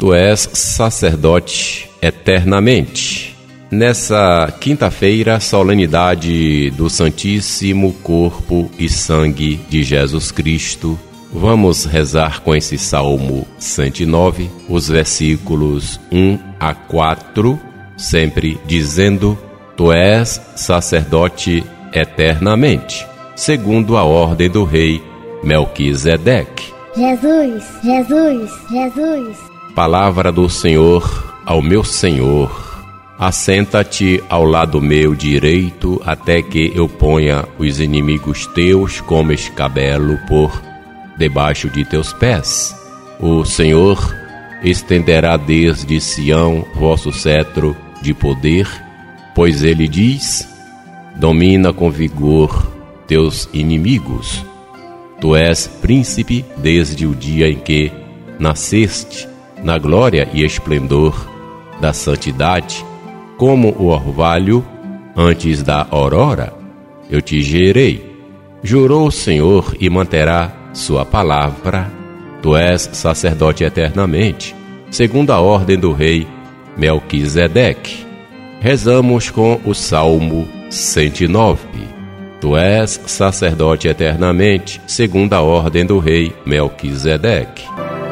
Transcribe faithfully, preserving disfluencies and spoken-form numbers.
Tu és sacerdote eternamente. Nessa quinta-feira, solenidade do Santíssimo Corpo e Sangue de Jesus Cristo, vamos rezar com esse Salmo cento e nove, os versículos um a quatro, sempre dizendo: Tu és sacerdote eternamente, segundo a ordem do rei Melquisedeque. Jesus, Jesus, Jesus. Palavra do Senhor ao meu Senhor: assenta-te ao lado meu direito, até que eu ponha os inimigos teus como escabelo por debaixo de teus pés. O Senhor estenderá desde Sião vosso cetro de poder, pois ele diz: domina com vigor teus inimigos. Tu és príncipe desde o dia em que nasceste, na glória e esplendor da santidade, como o orvalho antes da aurora, eu te gerei. Jurou o Senhor e manterá sua palavra. Tu és sacerdote eternamente, segundo a ordem do rei Melquisedeque. Rezamos com o Salmo cento e nove. Tu és sacerdote eternamente, segundo a ordem do rei Melquisedeque.